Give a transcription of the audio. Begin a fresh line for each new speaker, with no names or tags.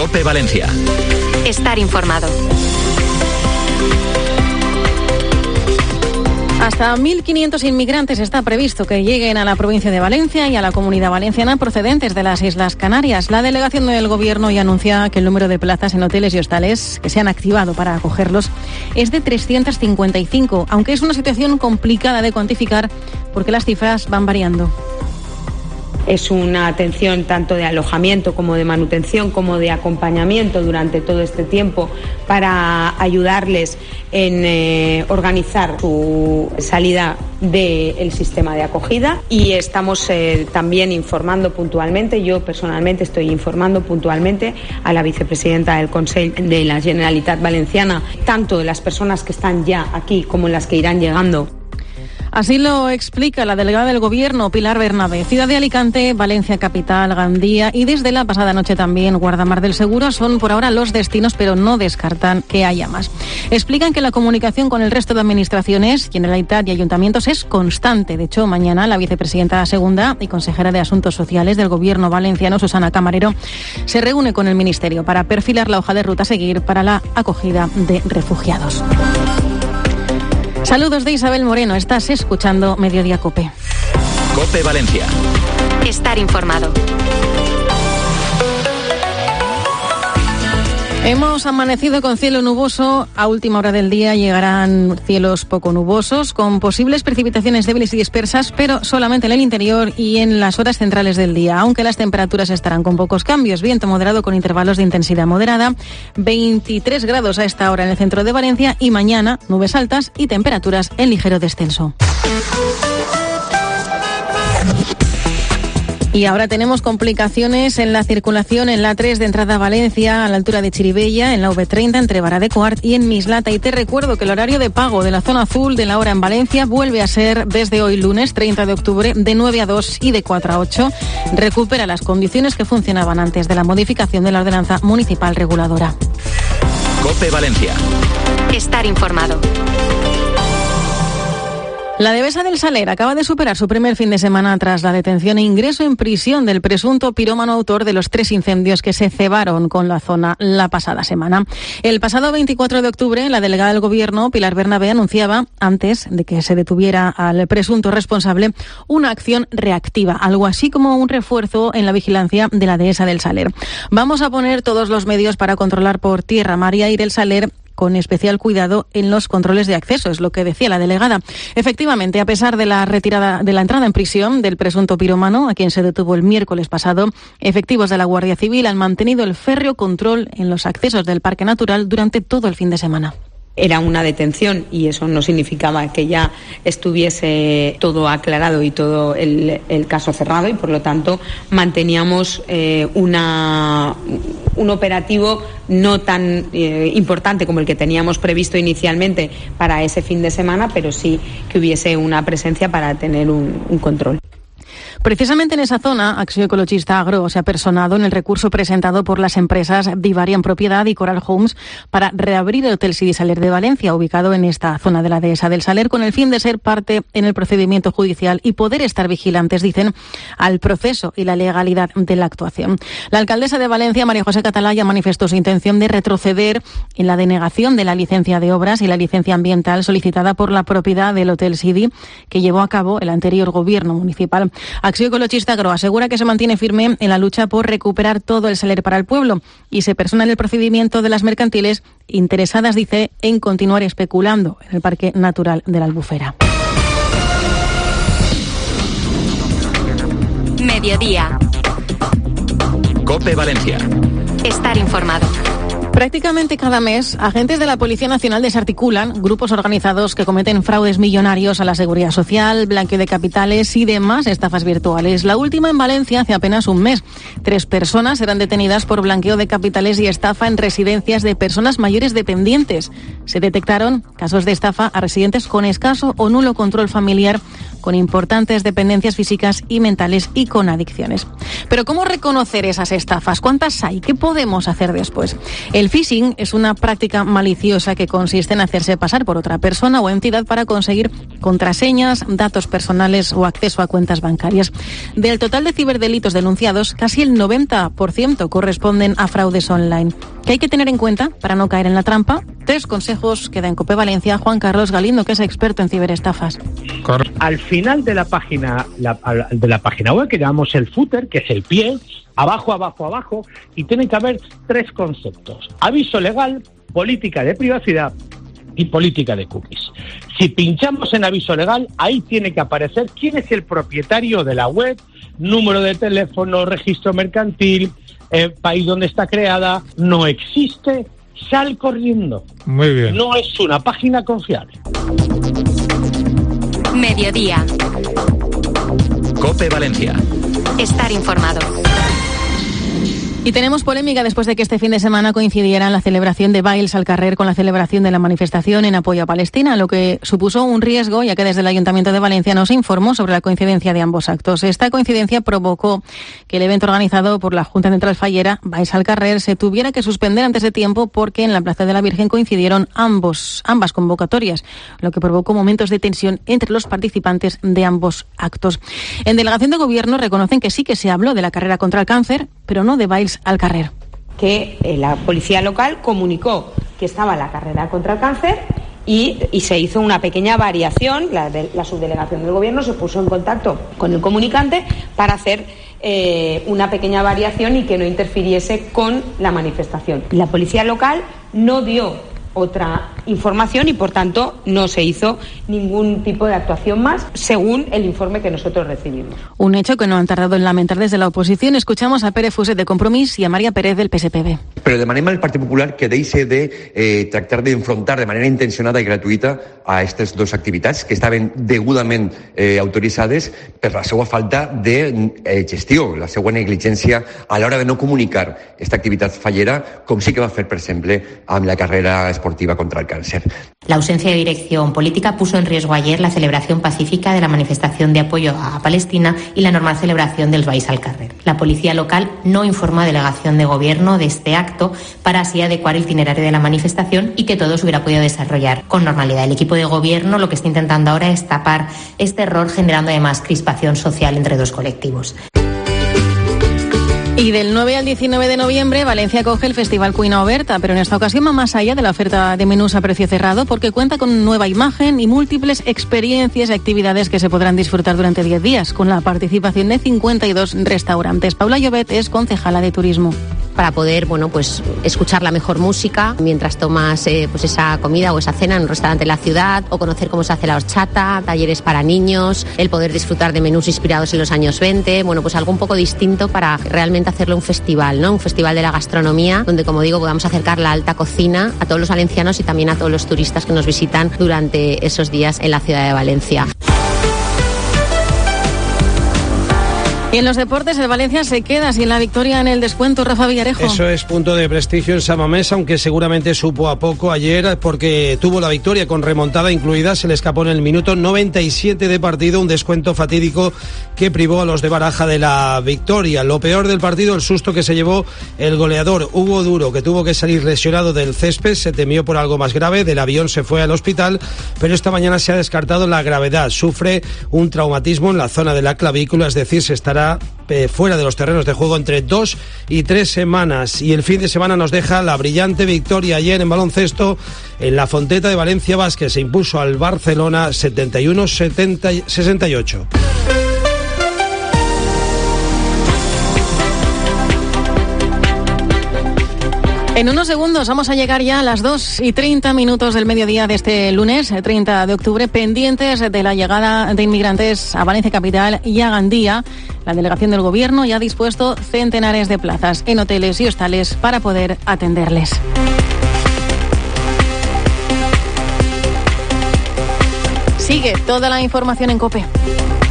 COPE Valencia.
Estar informado.
Hasta 1.500 inmigrantes está previsto que lleguen a la provincia de Valencia y a la Comunidad Valenciana procedentes de las Islas Canarias. La delegación del Gobierno ya anuncia que el número de plazas en hoteles y hostales que se han activado para acogerlos es de 355, aunque es una situación complicada de cuantificar porque las cifras van variando.
Es una atención tanto de alojamiento como de manutención como de acompañamiento durante todo este tiempo para ayudarles en organizar su salida del sistema de acogida, y estamos también informando puntualmente, yo personalmente estoy informando puntualmente a la vicepresidenta del Consell de la Generalitat Valenciana, tanto de las personas que están ya aquí como las que irán llegando.
Así lo explica la delegada del Gobierno, Pilar Bernabé. Ciudad de Alicante, Valencia Capital, Gandía y desde la pasada noche también Guardamar del Segura son por ahora los destinos, pero no descartan que haya más. Explican que la comunicación con el resto de administraciones, Generalitat y ayuntamientos es constante. De hecho, mañana la vicepresidenta segunda y consejera de Asuntos Sociales del Gobierno valenciano, Susana Camarero, se reúne con el Ministerio para perfilar la hoja de ruta a seguir para la acogida de refugiados. Saludos de Isabel Moreno, estás escuchando Mediodía COPE.
COPE Valencia.
Estar informado.
Hemos amanecido con cielo nuboso. A última hora del día llegarán cielos poco nubosos, con posibles precipitaciones débiles y dispersas, pero solamente en el interior y en las horas centrales del día, aunque las temperaturas estarán con pocos cambios. Viento moderado con intervalos de intensidad moderada, 23 grados a esta hora en el centro de Valencia, y mañana nubes altas y temperaturas en ligero descenso. Y ahora tenemos complicaciones en la circulación en la 3 de entrada a Valencia, a la altura de Chirivella, en la V30 entre Vara de Quart y en Mislata. Y te recuerdo que el horario de pago de la zona azul de la hora en Valencia vuelve a ser desde hoy lunes 30 de octubre de 9 a 2 y de 4 a 8. Recupera las condiciones que funcionaban antes de la modificación de la ordenanza municipal reguladora.
COPE Valencia.
Estar informado.
La Devesa del Saler acaba de superar su primer fin de semana tras la detención e ingreso en prisión del presunto pirómano autor de los 3 incendios que se cebaron con la zona la pasada semana. El pasado 24 de octubre, la delegada del Gobierno, Pilar Bernabé, anunciaba, antes de que se detuviera al presunto responsable, una acción reactiva, algo así como un refuerzo en la vigilancia de la Dehesa del Saler. Vamos a poner todos los medios para controlar por tierra, mar y aire el Saler, con especial cuidado en los controles de acceso, es lo que decía la delegada. Efectivamente, a pesar de la retirada de la entrada en prisión del presunto pirómano, a quien se detuvo el miércoles pasado, efectivos de la Guardia Civil han mantenido el férreo control en los accesos del Parque Natural durante todo el fin de semana.
Era una detención y eso no significaba que ya estuviese todo aclarado y todo el caso cerrado, y por lo tanto manteníamos un operativo no tan importante como el que teníamos previsto inicialmente para ese fin de semana, pero sí que hubiese una presencia para tener un control.
Precisamente en esa zona, Acció Ecologista Agro se ha personado en el recurso presentado por las empresas Divarian Propiedad y Coral Homes para reabrir el Hotel City Saler de Valencia, ubicado en esta zona de la Dehesa del Saler, con el fin de ser parte en el procedimiento judicial y poder estar vigilantes, dicen, al proceso y la legalidad de la actuación. La alcaldesa de Valencia, María José Catalá, manifestó su intención de retroceder en la denegación de la licencia de obras y la licencia ambiental solicitada por la propiedad del Hotel City, que llevó a cabo el anterior gobierno municipal. Acció Ecologista Agro asegura que se mantiene firme en la lucha por recuperar todo el Saler para el pueblo y se persona en el procedimiento de las mercantiles interesadas, dice, en continuar especulando en el Parque Natural de la Albufera.
Mediodía.
COPE Valencia.
Estar informado.
Prácticamente cada mes, agentes de la Policía Nacional desarticulan grupos organizados que cometen fraudes millonarios a la seguridad social, blanqueo de capitales y demás estafas virtuales. La última en Valencia hace apenas un mes. 3 personas eran detenidas por blanqueo de capitales y estafa en residencias de personas mayores dependientes. Se detectaron casos de estafa a residentes con escaso o nulo control familiar, con importantes dependencias físicas y mentales y con adicciones. Pero ¿cómo reconocer esas estafas? ¿Cuántas hay? ¿Qué podemos hacer después? El phishing es una práctica maliciosa que consiste en hacerse pasar por otra persona o entidad para conseguir contraseñas, datos personales o acceso a cuentas bancarias. Del total de ciberdelitos denunciados, casi el 90% corresponden a fraudes online. ¿Qué hay que tener en cuenta para no caer en la trampa? 3 consejos que da en COPE Valencia Juan Carlos Galindo, que es experto en ciberestafas.
Al final de la página web, que llamamos el footer, que es el pie, abajo, y tiene que haber 3 conceptos: aviso legal, política de privacidad y política de cookies. Si pinchamos en aviso legal, ahí tiene que aparecer quién es el propietario de la web, número de teléfono, registro mercantil, país donde está creada. No existe, sal corriendo.
Muy bien.
No es una página confiable.
Mediodía.
COPE Valencia.
Estar informado.
Y tenemos polémica después de que este fin de semana coincidiera la celebración de Bailes al Carrer con la celebración de la manifestación en apoyo a Palestina, lo que supuso un riesgo, ya que desde el Ayuntamiento de Valencia no se informó sobre la coincidencia de ambos actos. Esta coincidencia provocó que el evento organizado por la Junta Central Fallera, Bailes al Carrer, se tuviera que suspender antes de tiempo porque en la Plaza de la Virgen coincidieron ambas convocatorias, lo que provocó momentos de tensión entre los participantes de ambos actos. En delegación de Gobierno reconocen que sí que se habló de la carrera contra el cáncer, pero no de Bailes al Carrer.
Que la policía local comunicó que estaba la carrera contra el cáncer y se hizo una pequeña variación. La subdelegación del Gobierno se puso en contacto con el comunicante para hacer una pequeña variación y que no interfiriese con la manifestación. La policía local no dio otra información y, por tanto, no se hizo ningún tipo de actuación más, según el informe que nosotros recibimos.
Un hecho que no han tardado en lamentar desde la oposición. Escuchamos a Pere Fuset de Compromís y a María Pérez del PSPB.
Però demanem al Partit Popular que deixi de tractar d'enfrontar de manera intencionada i gratuïta a aquestes dues activitats que estaven degudament autoritzades per la seva falta de gestió, la seva negligència a l'hora de no comunicar aquesta activitat fallera, com sí que va fer, per exemple, amb la carrera esportiva contra el cáncer.
La ausencia de dirección política puso en riesgo ayer la celebración pacífica de la manifestación de apoyo a Palestina y la normal celebración del Bailes al Carrer. La policía local no informa a delegación de Gobierno de este acto para así adecuar el itinerario de la manifestación y que todo se hubiera podido desarrollar con normalidad. El equipo de Gobierno lo que está intentando ahora es tapar este error, generando además crispación social entre dos colectivos.
Y del 9 al 19 de noviembre, Valencia acoge el Festival Cuina Oberta, pero en esta ocasión va más allá de la oferta de menús a precio cerrado porque cuenta con nueva imagen y múltiples experiencias y actividades que se podrán disfrutar durante 10 días, con la participación de 52 restaurantes. Paula Llobet es concejala de Turismo.
Para poder, escuchar la mejor música mientras tomas esa comida o esa cena en un restaurante en la ciudad, o conocer cómo se hace la horchata, talleres para niños, el poder disfrutar de menús inspirados en los años 20, algo un poco distinto para realmente hacerlo un festival, ¿no? Un festival de la gastronomía donde, como digo, podamos acercar la alta cocina a todos los valencianos y también a todos los turistas que nos visitan durante esos días en la ciudad de Valencia.
Y en los deportes, el Valencia se queda sin la victoria en el descuento. Rafa Villarejo.
Eso es punto de prestigio en San Mamés, aunque seguramente supo a poco ayer porque tuvo la victoria con remontada incluida. Se le escapó en el minuto 97 de partido un descuento fatídico que privó a los de Baraja de la victoria. Lo peor del partido, el susto que se llevó el goleador Hugo Duro, que tuvo que salir lesionado del césped. Se temió por algo más grave. Del avión se fue al hospital, pero esta mañana se ha descartado la gravedad. Sufre un traumatismo en la zona de la clavícula, es decir, se estará fuera de los terrenos de juego entre 2 y 3 semanas. Y el fin de semana nos deja la brillante victoria ayer en baloncesto en la Fonteta de Valencia Basket. Se impuso al Barcelona 71-68.
En unos segundos vamos a llegar ya a las 2:30 del mediodía de este lunes, 30 de octubre, pendientes de la llegada de inmigrantes a Valencia Capital y a Gandía. La delegación del Gobierno ya ha dispuesto centenares de plazas en hoteles y hostales para poder atenderles. Sigue toda la información en COPE.